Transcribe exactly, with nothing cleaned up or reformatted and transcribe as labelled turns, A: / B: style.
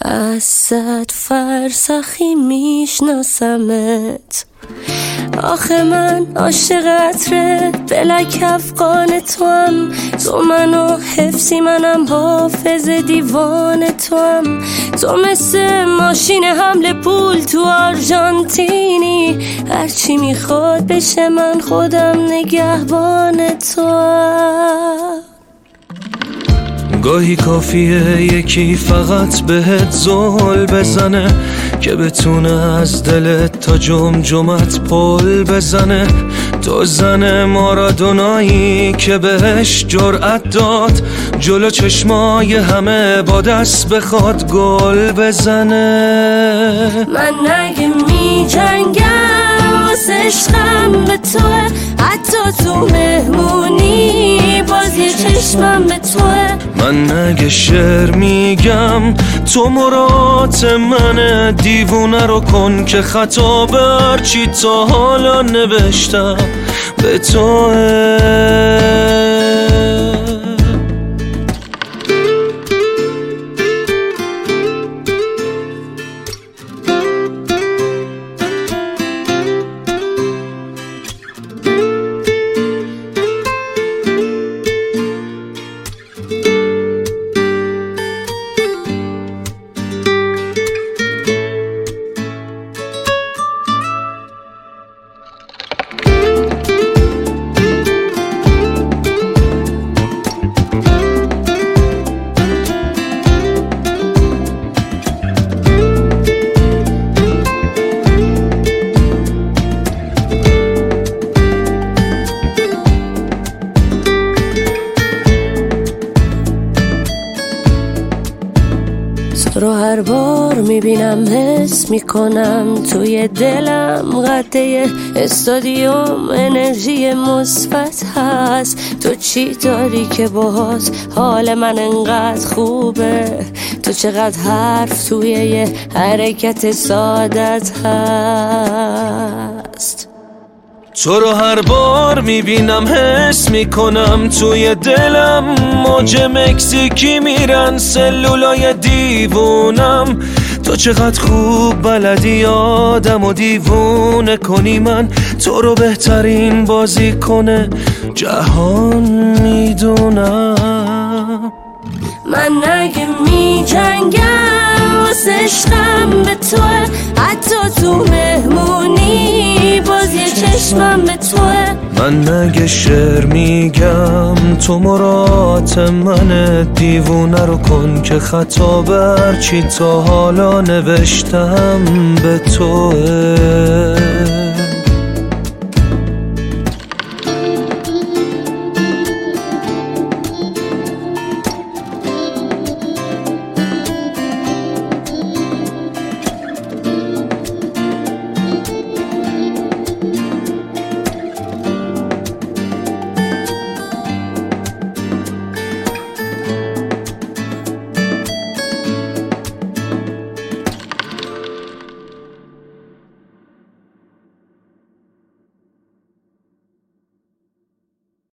A: از صد فرسخی میشناسمت. آخه من عاشق عطر بلک افغان تو هم، تو منو حفظی منم حافظ دیوان تو هم. تو مثل ماشین حمل پول تو آرژانتینی، هرچی میخواد بشه من خودم نگهبان تو هم.
B: گاهی کافیه یکی فقط بهت زل بزنه که بتونه از دلت تا جمجمت پل بزنه. تو زن مارادونایی که بهش جرأت داد جلو چشمای همه با دست بخواد گل بزنه.
A: من نگه می جنگم واسه عشقم به توه، حتی تو مهمونی باز یه چشمم به توه.
B: من نگه شعر میگم تو مرات من، دیوونه رو کن که خطا بر چی تا حالا نوشتم به توه.
A: تو رو هر بار میبینم حس میکنم توی دلم قده استادیوم انرژی مثبت هست. تو چی داری که باهات حال من انقدر خوبه؟ تو چقدر حرف توی یه حرکت سادت هست.
B: تو رو هر بار میبینم حس میکنم توی دلم موج مکزیکی میرن سلولای دیوونم. تو چقدر خوب بلدی آدم و دیوونه کنی، من تو رو بهترین بازی کنه جهان میدونم.
A: من نگه می جنگم واسه عشقم به توه، حتی تو مهمونی باز یه چشمم به توه.
B: من نگه شعر میگم تو مرات من، دیوونه رو کن که خطا بر چی تا حالا نوشتم به توه.